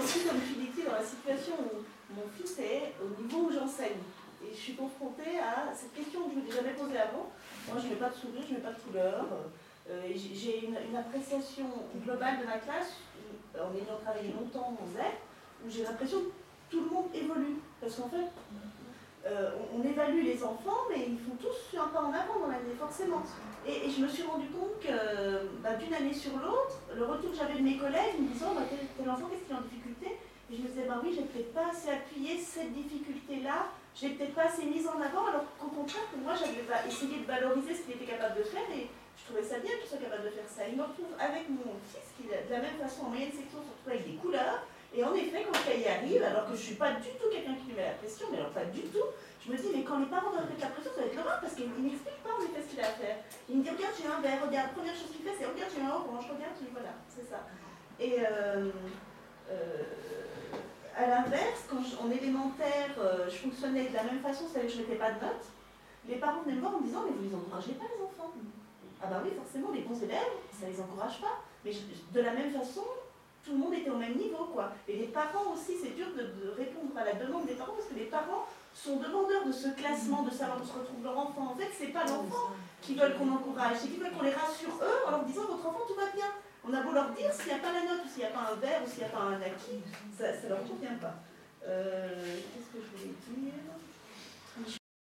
aussi, comme tu dis, dans la situation où mon fils est au niveau où j'enseigne. Et je suis confrontée à cette question que je ne m'étais jamais posée avant. Moi, je ne mets pas de sourire, je ne mets pas de couleur. J'ai une appréciation globale de ma classe, en ayant travaillé longtemps en ZEP, où j'ai l'impression que tout le monde évolue. Parce qu'en fait, on évalue les enfants, mais ils font tous un pas en avant dans l'année, forcément. Et je me suis rendu compte que d'une année sur l'autre, le retour que j'avais de mes collègues me disant tel enfant, qu'est-ce qu'il est en difficulté? Et je me disais, oui, j'ai peut-être pas assez appuyé cette difficulté-là, je l'ai peut-être pas assez mise en avant, alors qu'au contraire, pour moi, j'avais essayé de valoriser ce qu'il était capable de faire, et je trouvais ça bien qu'il soit capable de faire ça. Il me retrouve avec mon fils, qui de la même façon, en moyenne section, se retrouve avec des couleurs, et en effet, quand le cahier arrive, alors que je ne suis pas du tout quelqu'un qui lui met la pression, mais alors pas du tout, je me dis, mais quand les parents doivent mettre la pression, ça va être l'horreur, parce qu'il n'explique pas en effet ce qu'il a à faire. Il me dit, regarde, j'ai un verre, regarde, première chose qu'il fait, c'est regarde, j'ai un orange, regarde, voilà, c'est ça. Et à l'inverse, quand en élémentaire, je fonctionnais de la même façon, c'est-à-dire que je ne mettais pas de notes, les parents venaient me voir en me disant, mais vous ne les encouragez pas les enfants? Ah bah oui, forcément, les bons élèves, ça ne les encourage pas. Mais de la même façon, tout le monde était au même niveau, quoi. Et les parents aussi, c'est dur de répondre à la demande des parents, parce que les parents sont demandeurs de ce classement, de savoir où se retrouve leur enfant. En fait, c'est pas l'enfant qui veulent qu'on encourage, c'est qu'ils veulent qu'on les rassure eux en leur disant, votre enfant, tout va bien. On a beau leur dire, s'il n'y a pas la note, ou s'il n'y a pas un verre, ou s'il n'y a pas un acquis, ça ne leur convient pas. Qu'est-ce que je voulais dire?